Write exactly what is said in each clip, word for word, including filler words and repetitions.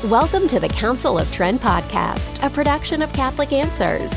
Welcome to the Council of Trent podcast, a production of Catholic Answers.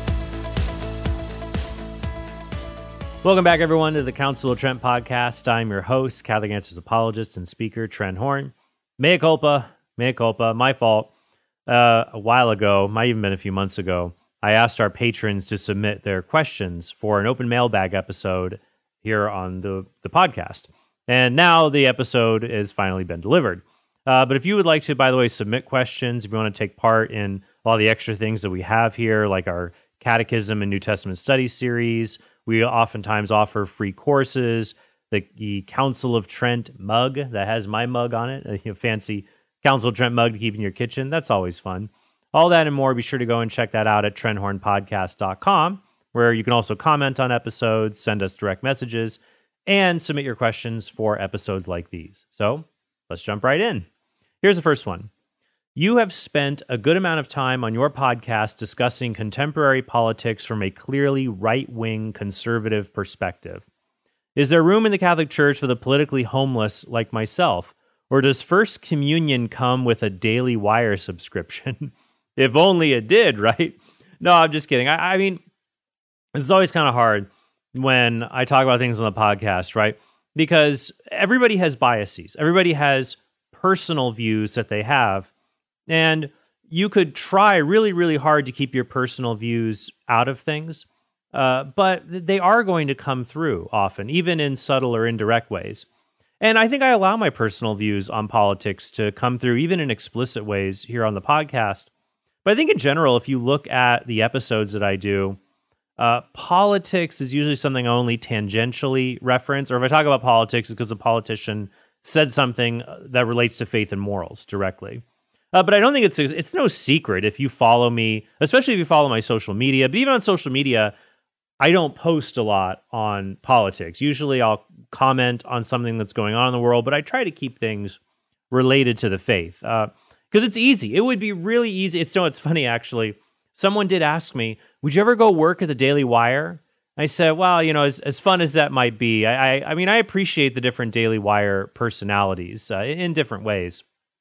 Welcome back, everyone, to the Council of Trent podcast. I'm your host, Catholic Answers apologist and speaker, Trent Horn. Mea culpa, mea culpa, my fault. Uh, a while ago, might even been a few months ago, I asked our patrons to submit their questions for an open mailbag episode here on the, the podcast. And now the episode has finally been delivered. Uh, but if you would like to, by the way, submit questions, if you want to take part in all the extra things that we have here, like our Catechism and New Testament Studies series, we oftentimes offer free courses, the, the Council of Trent mug that has my mug on it, a you know, fancy Council of Trent mug to keep in your kitchen. That's always fun. All that and more, be sure to go and check that out at trent horn podcast dot com, where you can also comment on episodes, send us direct messages, and submit your questions for episodes like these. So let's jump right in. Here's the first one. You have spent a good amount of time on your podcast discussing contemporary politics from a clearly right-wing conservative perspective. Is there room in the Catholic Church for the politically homeless like myself? Or does First Communion come with a Daily Wire subscription? If only it did, right? No, I'm just kidding. I, I mean, this is always kind of hard when I talk about things on the podcast, right? Because everybody has biases. Everybody has personal views that they have. And you could try really, really hard to keep your personal views out of things. Uh, but they are going to come through often, even in subtle or indirect ways. And I think I allow my personal views on politics to come through, even in explicit ways here on the podcast. But I think in general, if you look at the episodes that I do, uh, politics is usually something I only tangentially reference. Or if I talk about politics, it's because a politician said something that relates to faith and morals directly. Uh, but I don't think it's it's no secret if you follow me, especially if you follow my social media. But even on social media, I don't post a lot on politics. Usually I'll comment on something that's going on in the world, but I try to keep things related to the faith. Because uh, it's easy. It would be really easy. It's no, it's funny, actually. Someone did ask me, would you ever go work at the Daily Wire? I said, well, you know, as, as fun as that might be, I, I, I mean, I appreciate the different Daily Wire personalities uh, in different ways.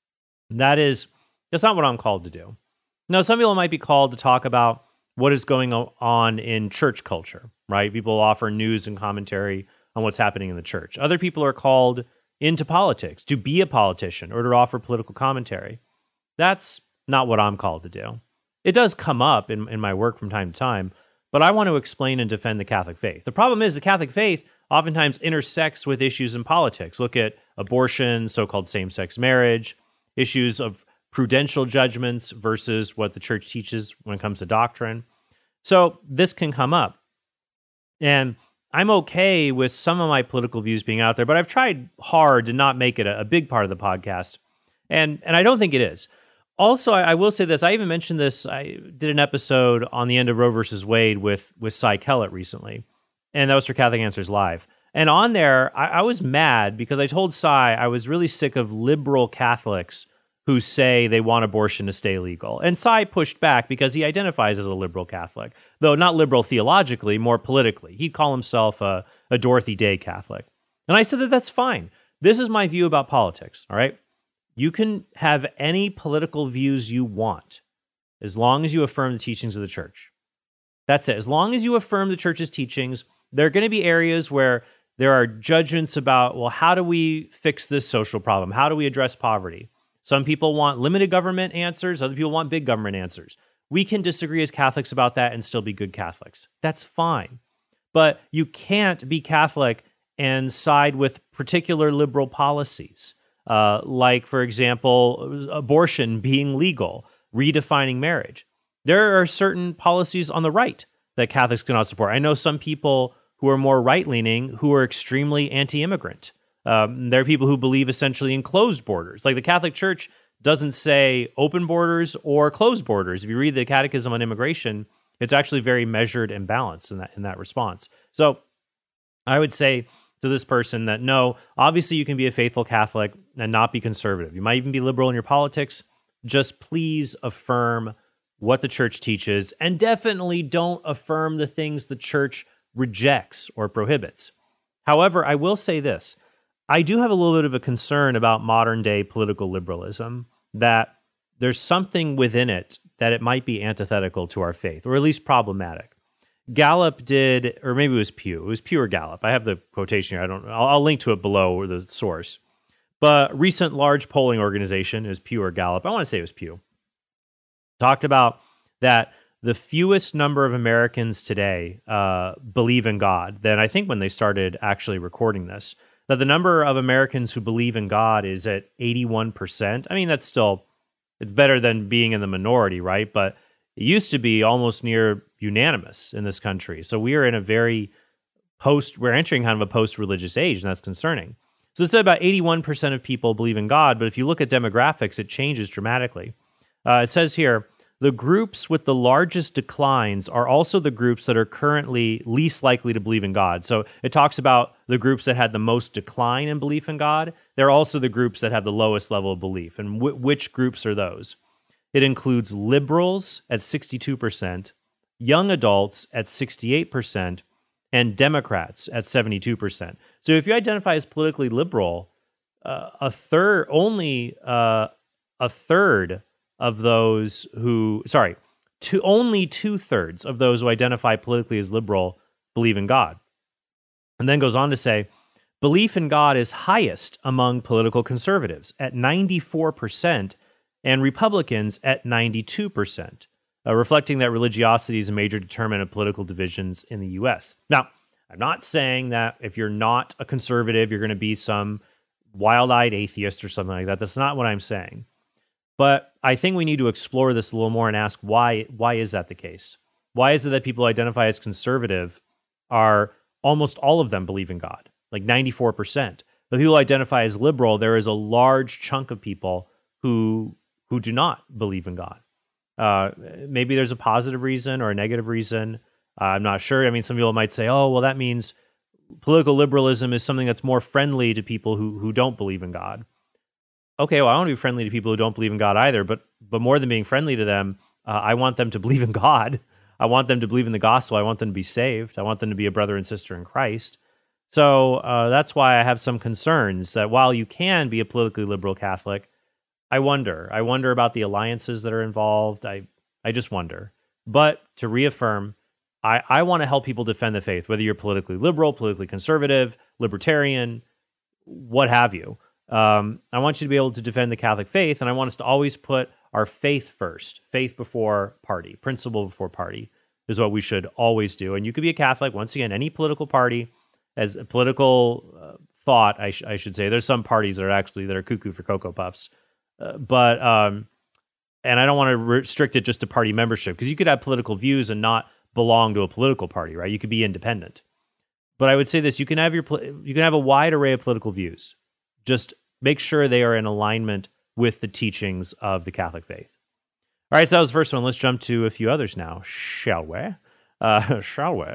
That is, that's not what I'm called to do. Now, some people might be called to talk about what is going on in church culture, right? People offer news and commentary on what's happening in the church. Other people are called into politics, to be a politician or to offer political commentary. That's not what I'm called to do. It does come up in, in my work from time to time, but I want to explain and defend the Catholic faith. The problem is the Catholic faith oftentimes intersects with issues in politics. Look at abortion, so-called same-sex marriage, issues of prudential judgments versus what the church teaches when it comes to doctrine. So this can come up. And I'm okay with some of my political views being out there, but I've tried hard to not make it a, a big part of the podcast. And, and I don't think it is. Also, I, I will say this. I even mentioned this. I did an episode on the end of Roe versus Wade with, with Cy Kellett recently, and that was for Catholic Answers Live. And on there, I, I was mad because I told Cy I was really sick of liberal Catholics who say they want abortion to stay legal. And Cy pushed back because he identifies as a liberal Catholic, though not liberal theologically, more politically. He'd call himself a, a Dorothy Day Catholic. And I said that that's fine. This is my view about politics, all right? You can have any political views you want as long as you affirm the teachings of the church. That's it. As long as you affirm the church's teachings, there are going to be areas where there are judgments about, well, how do we fix this social problem? How do we address poverty? Some people want limited government answers. Other people want big government answers. We can disagree as Catholics about that and still be good Catholics. That's fine. But you can't be Catholic and side with particular liberal policies. Uh, like, for example, abortion being legal, redefining marriage. There are certain policies on the right that Catholics cannot support. I know some people who are more right-leaning who are extremely anti-immigrant. Um, there are people who believe essentially in closed borders. Like the Catholic Church doesn't say open borders or closed borders. If you read the Catechism on Immigration, it's actually very measured and balanced in that in that response. So I would say to this person that no, obviously you can be a faithful Catholic and not be conservative. You might even be liberal in your politics. Just please affirm what the church teaches and definitely don't affirm the things the church rejects or prohibits. However, I will say this. I do have a little bit of a concern about modern day political liberalism that there's something within it that it might be antithetical to our faith, or at least problematic. Gallup did, or maybe it was Pew. It was Pew or Gallup. I have the quotation here. I don't. I'll, I'll link to it below, or the source. But recent large polling organization is Pew or Gallup. I want to say it was Pew. Talked about that the fewest number of Americans today uh, believe in God than I think when they started actually recording this. That the number of Americans who believe in God is at eighty-one percent. I mean, that's still, it's better than being in the minority, right? But it used to be almost near unanimous in this country. So we are in a very post, we're entering kind of a post-religious age, and that's concerning. So it said about eighty-one percent of people believe in God, but if you look at demographics, it changes dramatically. Uh, it says here, the groups with the largest declines are also the groups that are currently least likely to believe in God. So it talks about the groups that had the most decline in belief in God. They're also the groups that have the lowest level of belief. And w- which groups are those? It includes liberals at sixty-two percent, young adults at sixty-eight percent, and Democrats at seventy-two percent. So if you identify as politically liberal, uh, a third, only uh, a third of those who, sorry, two, only two-thirds of those who identify politically as liberal believe in God. And then goes on to say, belief in God is highest among political conservatives at ninety-four percent and Republicans at ninety-two percent. Uh, reflecting that religiosity is a major determinant of political divisions in the U S. Now, I'm not saying that if you're not a conservative, you're going to be some wild-eyed atheist or something like that. That's not what I'm saying. But I think we need to explore this a little more and ask why, why is that the case? Why is it that people who identify as conservative are, almost all of them believe in God, like ninety-four percent. But people who identify as liberal, there is a large chunk of people who who do not believe in God. Uh, maybe there's a positive reason or a negative reason. Uh, I'm not sure. I mean, some people might say, oh, well, that means political liberalism is something that's more friendly to people who who don't believe in God. Okay, well, I want to be friendly to people who don't believe in God either, but but more than being friendly to them, uh, I want them to believe in God. I want them to believe in the gospel. I want them to be saved. I want them to be a brother and sister in Christ. So uh, that's why I have some concerns that while you can be a politically liberal Catholic, I wonder. I wonder about the alliances that are involved. I, I just wonder. But to reaffirm, I, I want to help people defend the faith, whether you're politically liberal, politically conservative, libertarian, what have you. Um, I want you to be able to defend the Catholic faith, and I want us to always put our faith first. Faith before party. Principle before party is what we should always do. And you could be a Catholic, once again, any political party, as a political uh, thought, I, sh- I should say. There's some parties that are actually that are cuckoo for Cocoa Puffs. Uh, but, um, and I don't want to restrict it just to party membership, because you could have political views and not belong to a political party, right? You could be independent. But I would say this, you can have your you can have a wide array of political views. Just make sure they are in alignment with the teachings of the Catholic faith. All right, so that was the first one. Let's jump to a few others now, shall we? Uh, shall we?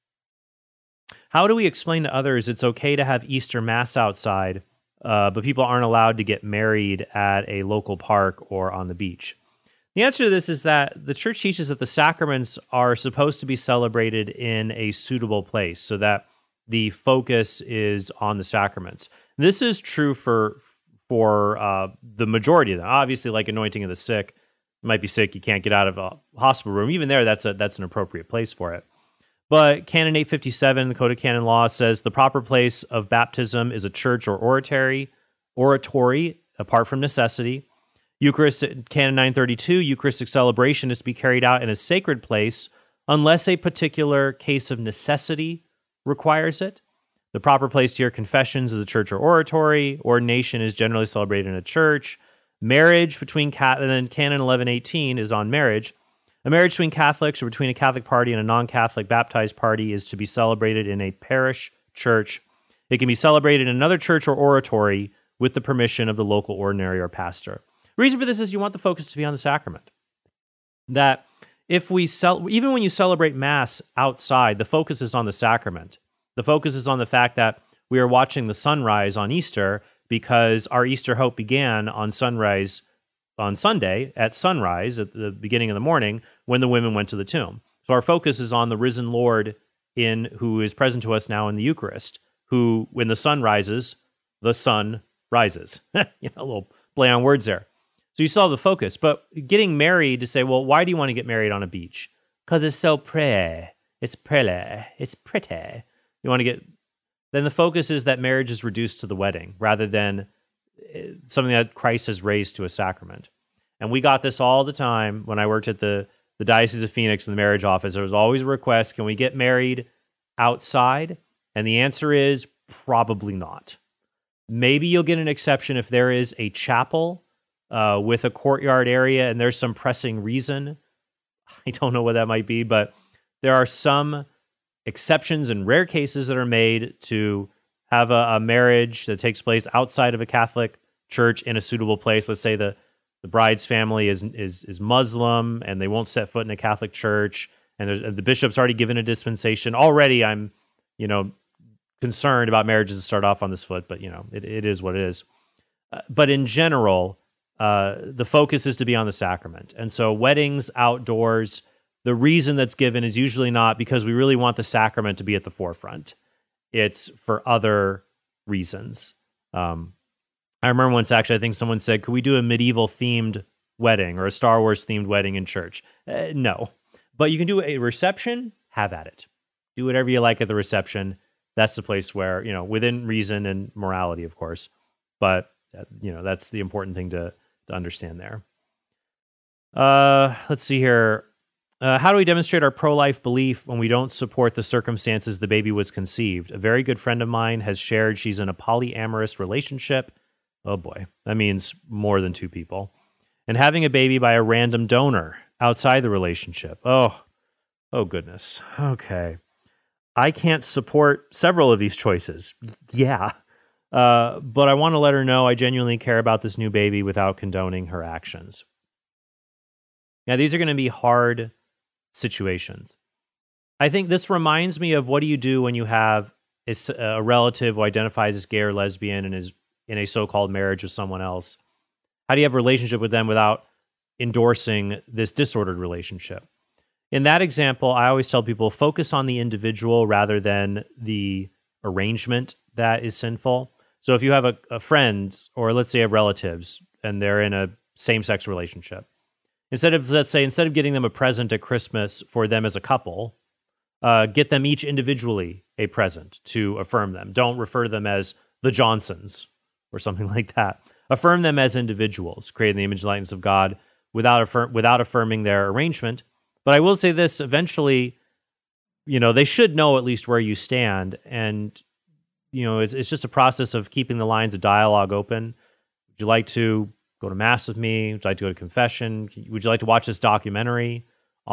How do we explain to others it's okay to have Easter Mass outside, uh, but people aren't allowed to get married at a local park or on the beach? The answer to this is that the church teaches that the sacraments are supposed to be celebrated in a suitable place so that the focus is on the sacraments. This is true for for uh, the majority of them. Obviously, like anointing of the sick, you might be sick, you can't get out of a hospital room. Even there, that's a that's an appropriate place for it. But Canon eight fifty-seven, the Code of Canon Law, says the proper place of baptism is a church or oratory, oratory, apart from necessity. Eucharist, Canon nine thirty-two, Eucharistic celebration is to be carried out in a sacred place unless a particular case of necessity requires it. The proper place to hear confessions is a church or oratory. Ordination is generally celebrated in a church. Marriage between Cat and then Canon eleven eighteen is on marriage. A marriage between Catholics or between a Catholic party and a non-Catholic baptized party is to be celebrated in a parish church. It can be celebrated in another church or oratory with the permission of the local ordinary or pastor. The reason for this is you want the focus to be on the sacrament. That if we cel- even when you celebrate Mass outside, the focus is on the sacrament. The focus is on the fact that we are watching the sunrise on Easter because our Easter hope began on sunrise on Sunday at sunrise at the beginning of the morning when the women went to the tomb. So our focus is on the risen Lord in who is present to us now in the Eucharist, who, when the sun rises, the sun rises. You know, a little play on words there. So you still have the focus, but getting married to say, well, why do you want to get married on a beach? Because it's so pretty. It's pretty. It's pretty. You want to get, then the focus is that marriage is reduced to the wedding rather than something that Christ has raised to a sacrament. And we got this all the time when I worked at the, the Diocese of Phoenix in the marriage office. There was always a request, can we get married outside? And the answer is probably not. Maybe you'll get an exception if there is a chapel uh, with a courtyard area and there's some pressing reason. I don't know what that might be, but there are some exceptions and rare cases that are made to have a, a marriage that takes place outside of a Catholic church in a suitable place. Let's say the, the bride's family is, is is Muslim and they won't set foot in a Catholic church, and there's, the bishop's already given a dispensation. Already I'm, you know, concerned about marriages to start off on this foot, but, you know, it, it is what it is. Uh, but in general, uh, the focus is to be on the sacrament. And so weddings outdoors, the reason that's given is usually not because we really want the sacrament to be at the forefront. It's for other reasons. Um, I remember once, actually, I think someone said, could we do a medieval themed wedding or a Star Wars themed wedding in church? Uh, no. But you can do a reception, have at it. Do whatever you like at the reception. That's the place where, you know, within reason and morality, of course. But, uh, you know, that's the important thing to, to understand there. Uh, let's see here. Uh, how do we demonstrate our pro-life belief when we don't support the circumstances the baby was conceived? A very good friend of mine has shared she's in a polyamorous relationship. Oh boy, that means more than two people. And having a baby by a random donor outside the relationship. Oh, oh goodness. Okay. I can't support several of these choices. Yeah. Uh, but I want to let her know I genuinely care about this new baby without condoning her actions. Now, these are going to be hard situations. I think this reminds me of what do you do when you have a, a relative who identifies as gay or lesbian and is in a so-called marriage with someone else. How do you have a relationship with them without endorsing this disordered relationship? In that example, I always tell people focus on the individual rather than the arrangement that is sinful. So if you have a, a friend, or let's say you have relatives, and they're in a same-sex relationship, instead of, let's say, instead of getting them a present at Christmas for them as a couple, uh, get them each individually a present to affirm them. Don't refer to them as the Johnsons or something like that. Affirm them as individuals, created in the image and likeness of God, without affirm, without affirming their arrangement. But I will say this, eventually, you know, they should know at least where you stand. And, you know, it's, it's just a process of keeping the lines of dialogue open. Would you like to go to Mass with me? Would you like to go to confession? Would you like to watch this documentary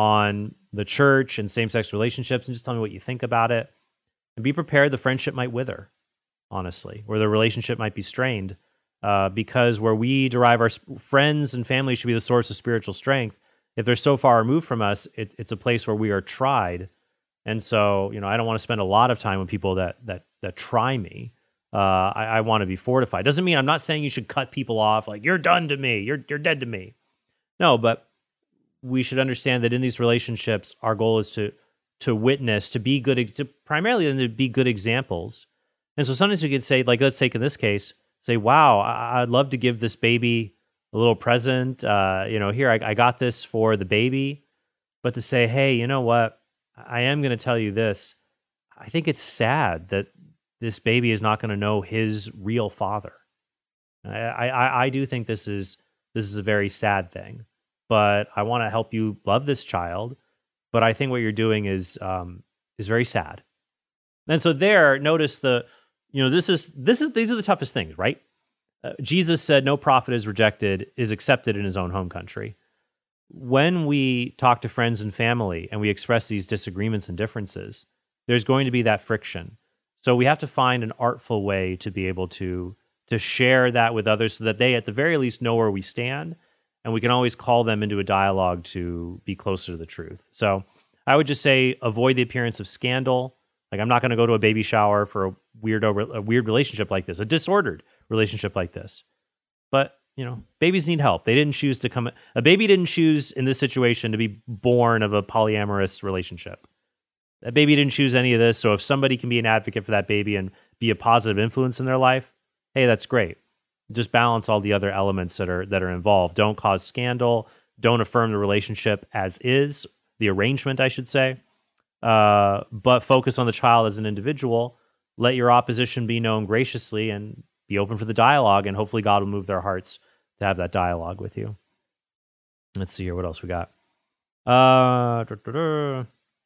on the church and same-sex relationships? And just tell me what you think about it. And be prepared the friendship might wither, honestly, or the relationship might be strained. Uh, because where we derive our sp- friends and family should be the source of spiritual strength. If they're so far removed from us, it, it's a place where we are tried. And so, you know, I don't want to spend a lot of time with people that that that try me. Uh, I, I want to be fortified. Doesn't mean I'm not saying you should cut people off like you're done to me, you're you're dead to me. No, but we should understand that in these relationships, our goal is to to witness, to be good, ex- to primarily to be good examples. And so sometimes we could say, like, let's take in this case, say, wow, I- I'd love to give this baby a little present. Uh, you know, here, I-, I got this for the baby. But to say, hey, you know what? I am going to tell you this. I think it's sad that this baby is not going to know his real father. I, I, I do think this is this is a very sad thing. But I want to help you love this child. But I think what you're doing is um, is very sad. And so there, notice the, you know, this is this is these are the toughest things, right? Uh, Jesus said, no prophet is rejected, is accepted in his own home country. When we talk to friends and family and we express these disagreements and differences, there's going to be that friction. So we have to find an artful way to be able to, to share that with others so that they, at the very least, know where we stand, and we can always call them into a dialogue to be closer to the truth. So I would just say avoid the appearance of scandal. Like, I'm not going to go to a baby shower for a weirdo, a weird relationship like this, a disordered relationship like this. But, you know, babies need help. They didn't choose to come. A baby didn't choose in this situation to be born of a polyamorous relationship. That baby didn't choose any of this. So if somebody can be an advocate for that baby and be a positive influence in their life, hey, that's great. Just balance all the other elements that are that are involved. Don't cause scandal. Don't affirm the relationship as is, the arrangement, I should say. Uh, but focus on the child as an individual. Let your opposition be known graciously and be open for the dialogue, and hopefully God will move their hearts to have that dialogue with you. Let's see here. What else we got? Uh, da, da, da.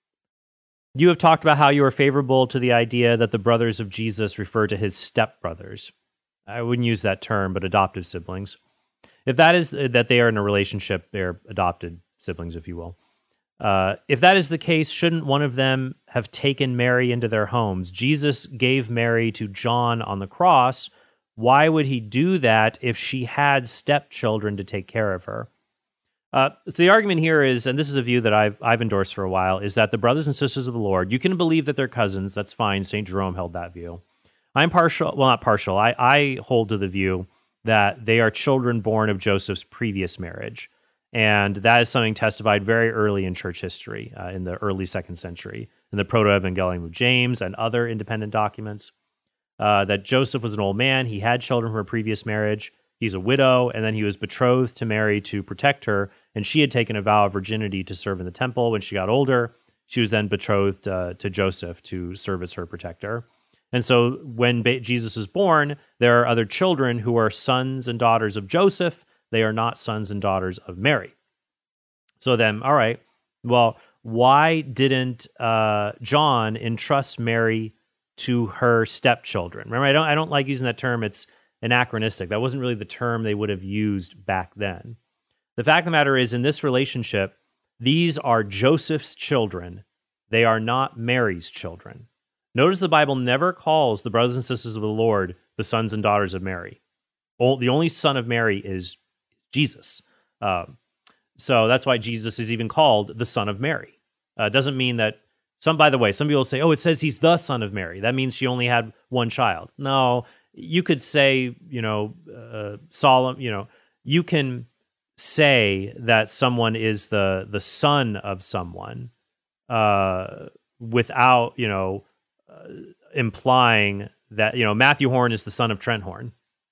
You have talked about how you are favorable to the idea that the brothers of Jesus refer to his stepbrothers. I wouldn't use that term, but adoptive siblings. If that is that they are in a relationship, they're adopted siblings, if you will. Uh, if that is the case, shouldn't one of them have taken Mary into their homes? Jesus gave Mary to John on the cross. Why would he do that if she had stepchildren to take care of her? Uh, so the argument here is, and this is a view that I've I've endorsed for a while, is that the brothers and sisters of the Lord, you can believe that they're cousins. That's fine. Saint Jerome held that view. I'm partial, well, not partial. I, I hold to the view that they are children born of Joseph's previous marriage. And that is something testified very early in church history, uh, in the early second century, in the Proto-Evangelium of James and other independent documents, uh, that Joseph was an old man. He had children from a previous marriage. He's a widow, and then he was betrothed to Mary to protect her, and she had taken a vow of virginity to serve in the temple. When she got older, she was then betrothed uh, to Joseph to serve as her protector. And so when ba- Jesus is born, there are other children who are sons and daughters of Joseph. They are not sons and daughters of Mary. So then, all right, well, why didn't uh, John entrust Mary to her stepchildren? Remember, I don't, I don't like using that term. It's anachronistic. That wasn't really the term they would have used back then. The fact of the matter is, in this relationship, these are Joseph's children. They are not Mary's children. Notice the Bible never calls the brothers and sisters of the Lord the sons and daughters of Mary. The only son of Mary is Jesus. Um, so that's why Jesus is even called the son of Mary. Uh, doesn't mean that some, by the way, some people say, oh, it says he's the son of Mary. That means she only had one child. No, you could say, you know, uh, solemn, you know, you can say that someone is the, the son of someone uh, without, you know, uh, implying that, you know, Matthew Horn is the son of Trent Horn.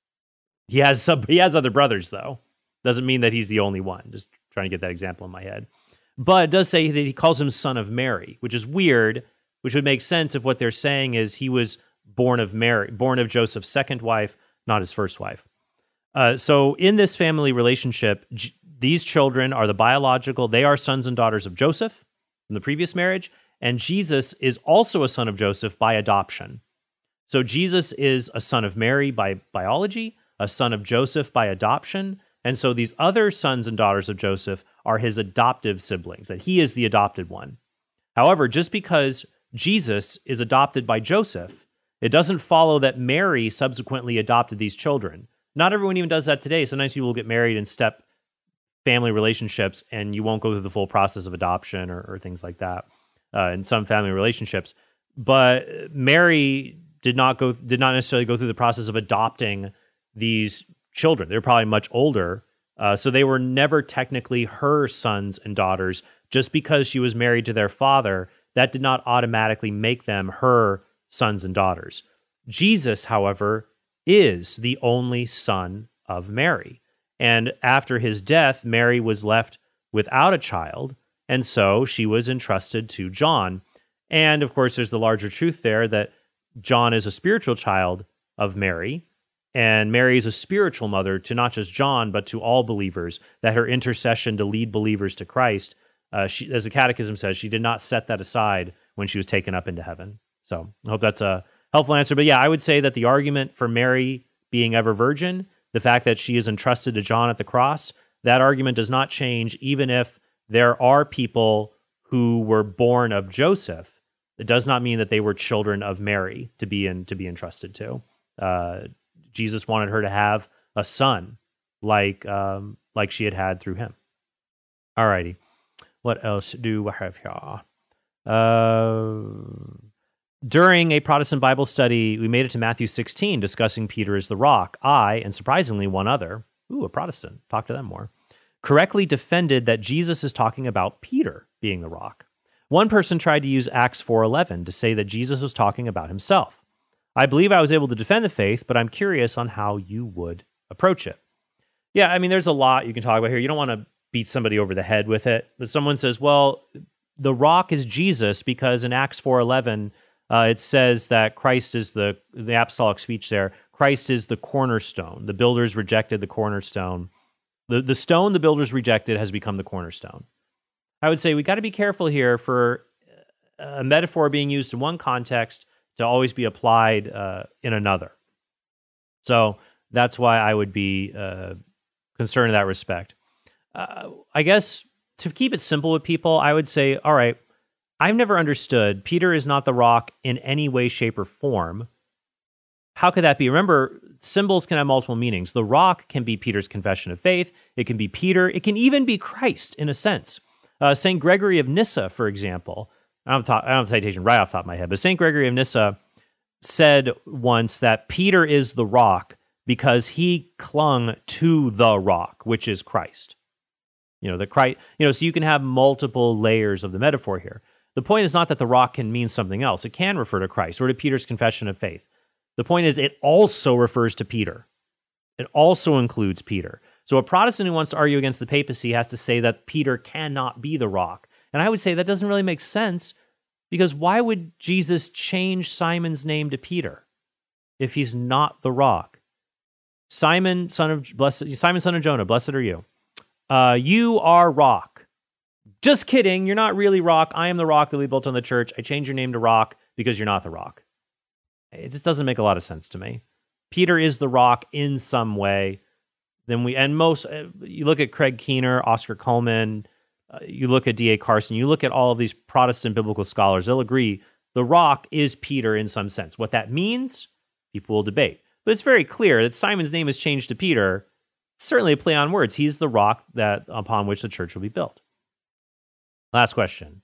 He has some, he has other brothers, though. Doesn't mean that he's the only one. Just trying to get that example in my head. But it does say that he calls him son of Mary, which is weird, which would make sense if what they're saying is he was born of Mary, born of Joseph's second wife, not his first wife. Uh, so in this family relationship, J- these children are the biological, they are sons and daughters of Joseph from the previous marriage, and Jesus is also a son of Joseph by adoption. So Jesus is a son of Mary by biology, a son of Joseph by adoption, and so these other sons and daughters of Joseph are his adoptive siblings, that he is the adopted one. However, just because Jesus is adopted by Joseph, it doesn't follow that Mary subsequently adopted these children. Not everyone even does that today. Sometimes people get married in step family relationships, and you won't go through the full process of adoption or, or things like that uh, in some family relationships. But Mary did not go did not necessarily go through the process of adopting these children. They're probably much older, uh, so they were never technically her sons and daughters. Just because she was married to their father, that did not automatically make them her sons and daughters. Jesus, however, is the only son of Mary. And after his death, Mary was left without a child, and so she was entrusted to John. And of course, there's the larger truth there that John is a spiritual child of Mary, and Mary is a spiritual mother to not just John, but to all believers, that her intercession to lead believers to Christ, uh, she, as the Catechism says, she did not set that aside when she was taken up into heaven. So I hope that's a helpful answer. But yeah, I would say that the argument for Mary being ever virgin, the fact that she is entrusted to John at the cross, that argument does not change even if there are people who were born of Joseph. It does not mean that they were children of Mary to be in, to be entrusted to. Uh, Jesus wanted her to have a son like um, like she had had through him. All righty. What else do I have here? Uh, during a Protestant Bible study, we made it to Matthew sixteen, discussing Peter as the rock. I, and surprisingly one other, ooh, a Protestant, talk to them more, correctly defended that Jesus is talking about Peter being the rock. One person tried to use Acts four eleven to say that Jesus was talking about himself. I believe I was able to defend the faith, but I'm curious on how you would approach it. Yeah, I mean, there's a lot you can talk about here. You don't want to beat somebody over the head with it. But someone says, well, the rock is Jesus because in Acts four eleven, uh, it says that Christ is the, the apostolic speech there, Christ is the cornerstone. The builders rejected the cornerstone. The, the stone the builders rejected has become the cornerstone. I would say we got to be careful here for a metaphor being used in one context to always be applied uh, in another. So that's why I would be uh, concerned in that respect. Uh, I guess to keep it simple with people, I would say, all right, I've never understood Peter is not the rock in any way, shape, or form. How could that be? Remember, symbols can have multiple meanings. The rock can be Peter's confession of faith. It can be Peter. It can even be Christ in a sense. Uh, Saint Gregory of Nyssa, for example, I don't, have ta- I don't have a citation right off the top of my head, but Saint Gregory of Nyssa said once that Peter is the rock because he clung to the rock, which is Christ. You know, the Christ, you know, so you can have multiple layers of the metaphor here. The point is not that the rock can mean something else. It can refer to Christ or to Peter's confession of faith. The point is it also refers to Peter. It also includes Peter. So a Protestant who wants to argue against the papacy has to say that Peter cannot be the rock. And I would say that doesn't really make sense because why would Jesus change Simon's name to Peter if he's not the rock? Simon, son of blessed, Simon, son of Jonah, blessed are you. Uh, you are rock. Just kidding. You're not really rock. I am the rock that we built on the church. I changed your name to rock because you're not the rock. It just doesn't make a lot of sense to me. Peter is the rock in some way. Then we and most you look at Craig Keener, Oscar Coleman, uh, you look at D A Carson, you look at all of these Protestant biblical scholars. They'll agree the rock is Peter in some sense. What that means, people will debate. But it's very clear that Simon's name is changed to Peter. It's certainly a play on words. He's the rock that upon which the church will be built. Last question.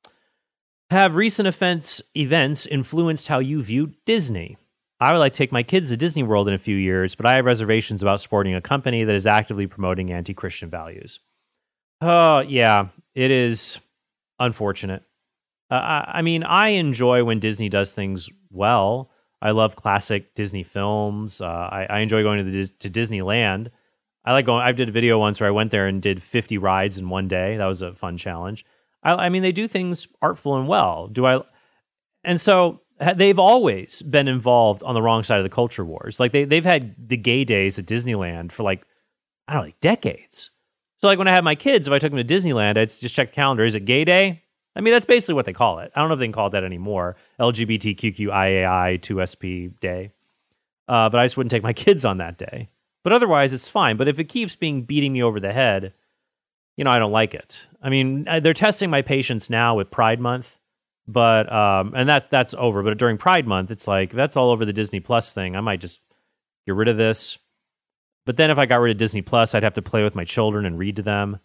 Have recent events, events influenced how you view Disney? I would like to take my kids to Disney World in a few years, but I have reservations about supporting a company that is actively promoting anti-Christian values. Oh, yeah, it is unfortunate. Uh, I, I mean, I enjoy when Disney does things well. I love classic Disney films. Uh, I, I enjoy going to, the, to Disneyland. I like going. I did a video once where I went there and did fifty rides in one day. That was a fun challenge. I, I mean, they do things artful and well. Do I? And so they've always been involved on the wrong side of the culture wars. Like they they've had the gay days at Disneyland for like I don't know, like decades. So like when I had my kids, if I took them to Disneyland, I'd just check the calendar. Is it gay day? I mean, that's basically what they call it. I don't know if they can call it that anymore. L G B T Q Q I A I two S P day. Uh, but I just wouldn't take my kids on that day. But otherwise, it's fine. But if it keeps being beating me over the head, you know, I don't like it. I mean, they're testing my patience now with Pride Month, but um, and that's that's over. But during Pride Month, it's like that's all over the Disney Plus thing. I might just get rid of this. But then if I got rid of Disney Plus, I'd have to play with my children and read to them.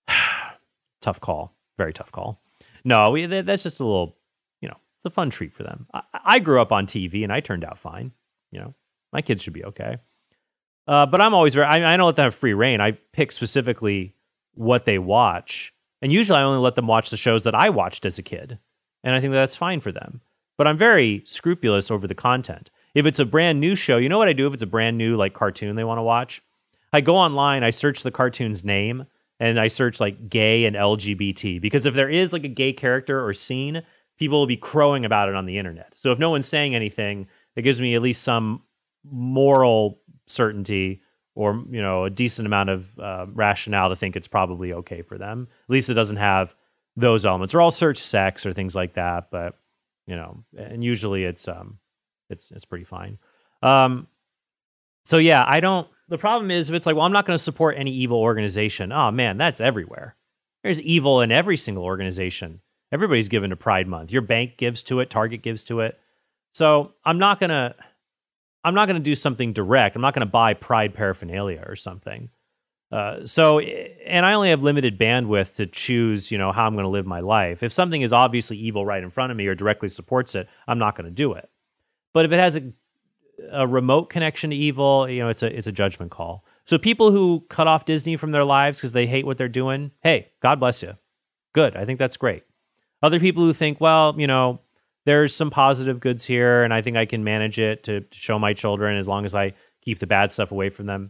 Tough call, very tough call. No, we, that's just a little, you know, it's a fun treat for them. I, I grew up on T V and I turned out fine. You know, my kids should be okay. Uh, but I'm always very, I, I don't let them have free reign. I pick specifically what they watch. And usually I only let them watch the shows that I watched as a kid. And I think that's fine for them. But I'm very scrupulous over the content. If it's a brand new show, you know what I do if it's a brand new like cartoon they want to watch? I go online, I search the cartoon's name, and I search like gay and L G B T. Because if there is like a gay character or scene, people will be crowing about it on the internet. So if no one's saying anything, it gives me at least some moral certainty or, you know, a decent amount of uh, rationale to think it's probably okay for them. At least it doesn't have those elements. Or I'll search sex or things like that, but, you know, and usually it's um it's it's pretty fine. Um, so yeah, I don't, the problem is if it's like, well, I'm not going to support any evil organization. Oh man, that's everywhere. There's evil in every single organization. Everybody's given to Pride Month. Your bank gives to it, Target gives to it. So I'm not going to, I'm not going to do something direct. I'm not going to buy Pride paraphernalia or something. Uh, so, and I only have limited bandwidth to choose, you know, how I'm going to live my life. If something is obviously evil right in front of me or directly supports it, I'm not going to do it. But if it has a, a remote connection to evil, you know, it's a it's a judgment call. So people who cut off Disney from their lives because they hate what they're doing, hey, God bless you. Good. I think that's great. Other people who think, well, you know, there's some positive goods here, and I think I can manage it to, to show my children as long as I keep the bad stuff away from them.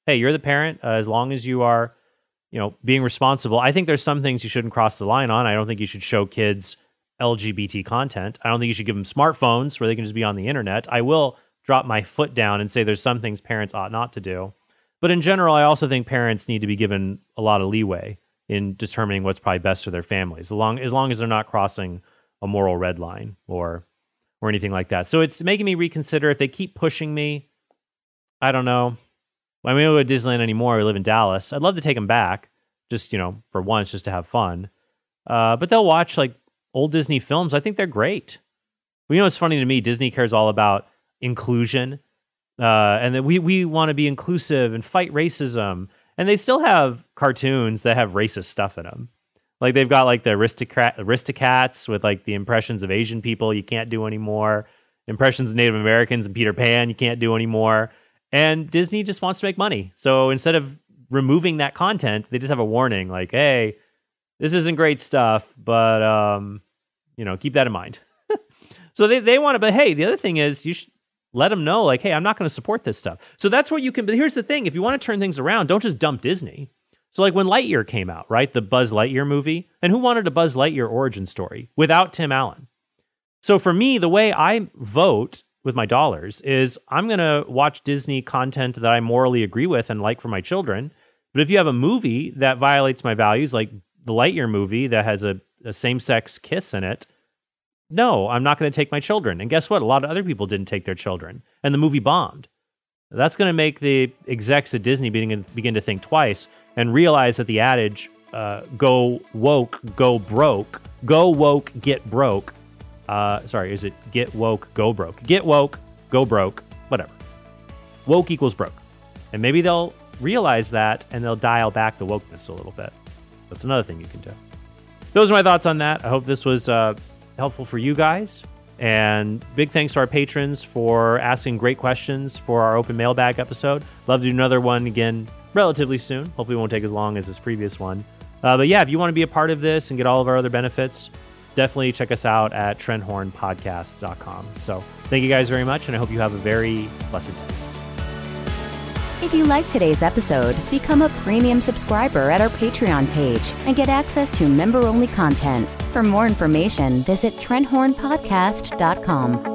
hey, you're the parent. Uh, as long as you are, you know, being responsible. I think there's some things you shouldn't cross the line on. I don't think you should show kids L G B T content. I don't think you should give them smartphones where they can just be on the internet. I will drop my foot down and say there's some things parents ought not to do. But in general, I also think parents need to be given a lot of leeway in determining what's probably best for their families, as long as, long as they're not crossing a moral red line or or anything like that. So it's making me reconsider. If they keep pushing me, I don't know. I mean, we don't go to Disneyland anymore. We live in Dallas. I'd love to take them back, just, you know, for once, just to have fun. Uh, but they'll watch like old Disney films. I think they're great. Well, you know, it's funny to me. Disney cares all about inclusion, uh, and that we we want to be inclusive and fight racism. And they still have cartoons that have racist stuff in them. Like they've got like the aristocrat Aristocats with like the impressions of Asian people you can't do anymore. Impressions of Native Americans and Peter Pan you can't do anymore. And Disney just wants to make money. So instead of removing that content, they just have a warning like, hey, this isn't great stuff, but um, you know, keep that in mind. So they, they want to, but hey, the other thing is you should let them know like, hey, I'm not going to support this stuff. So that's what you can, but here's the thing. If you want to turn things around, don't just dump Disney. So like when Lightyear came out, right? The Buzz Lightyear movie. And who wanted a Buzz Lightyear origin story without Tim Allen? So for me, the way I vote with my dollars is I'm going to watch Disney content that I morally agree with and like for my children. But if you have a movie that violates my values, like the Lightyear movie that has a, a same-sex kiss in it, no, I'm not going to take my children. And guess what? A lot of other people didn't take their children. And the movie bombed. That's going to make the execs at Disney begin, begin to think twice and realize that the adage, uh, go woke, go broke, go woke, get broke. Uh, sorry, is it get woke, go broke? Get woke, go broke, whatever. Woke equals broke. And maybe they'll realize that and they'll dial back the wokeness a little bit. That's another thing you can do. Those are my thoughts on that. I hope this was uh, helpful for you guys. And big thanks to our patrons for asking great questions for our open mailbag episode. Love to do another one again relatively soon. Hopefully it won't take as long as this previous one. Uh, but yeah, if you want to be a part of this and get all of our other benefits, definitely check us out at trent horn podcast dot com. So thank you guys very much, and I hope you have a very blessed day. If you like today's episode, become a premium subscriber at our Patreon page and get access to member-only content. For more information, visit trent horn podcast dot com.